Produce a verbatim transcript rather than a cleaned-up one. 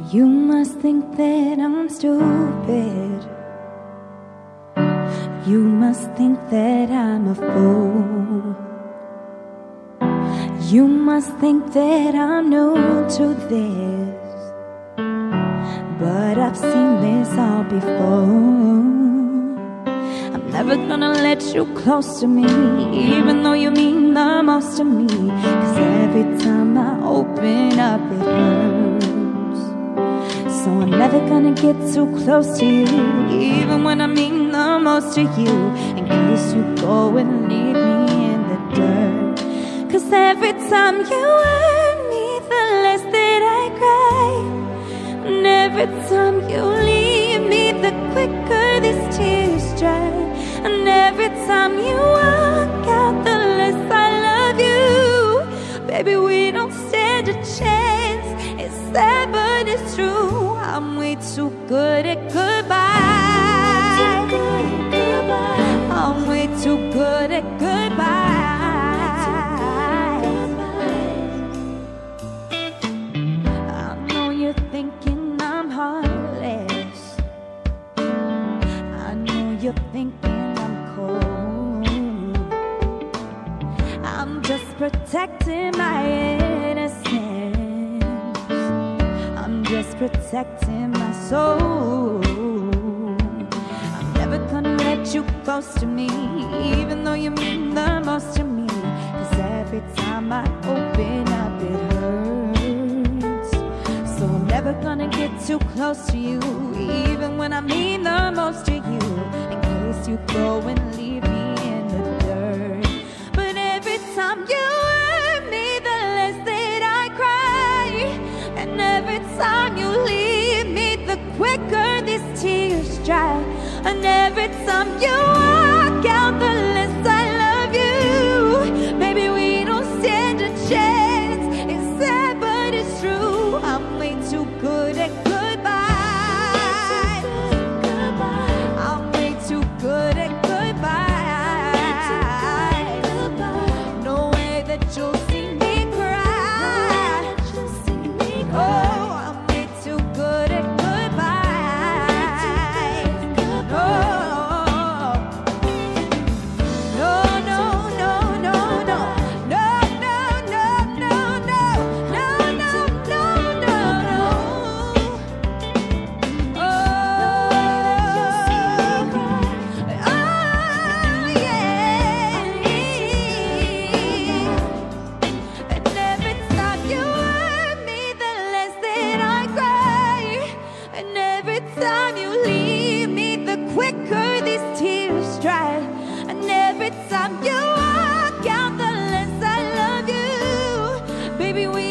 You must think that I'm stupid. You must think that I'm a fool. You must think that I'm new to this, but I've seen this all before. I'm never gonna let you close to me, even though you mean the most to me. Cause every time I open up it hurts. So I'm never gonna get too close to you, even when I mean the most to you, in case you go and leave me in the dirt. Cause every time you hurt me, the less that I cry. And every time you leave me, the quicker these tears dry. And every time you walk out, the less I love you. Baby, we don't stand a chance. It's sad, but it's true. I'm way too good at goodbye. I'm way too good at goodbye. I know you're thinking I'm heartless. I know you're thinking I'm cold. I'm just protecting my innocence. I'm just protecting my soul. I'm never gonna let you close to me, even though you mean the most to me. Cause every time I open up it hurts. So I'm never gonna get too close to you, even when I mean the most to you, in case you go and leave me in the dirt. But every time you hurt me, the less that I cry. And every time you leave me, the quicker these tears dry. And every time you walk out, the less I love you. Baby, we don't stand a chance. It's sad, but it's true. I'm way too good at goodbye. I'm way too good at goodbye. No way that you'll see me cry. Oh, I'm way too good at goodbye. No, no, no, no, no, no, no, no, no, no, no, no, no, no, no. Oh, oh, yeah. And every time you hurt me, the less that I cry. And every time you leave me, the quicker these tears dry. And every time you walk out, the less I love you. Baby, we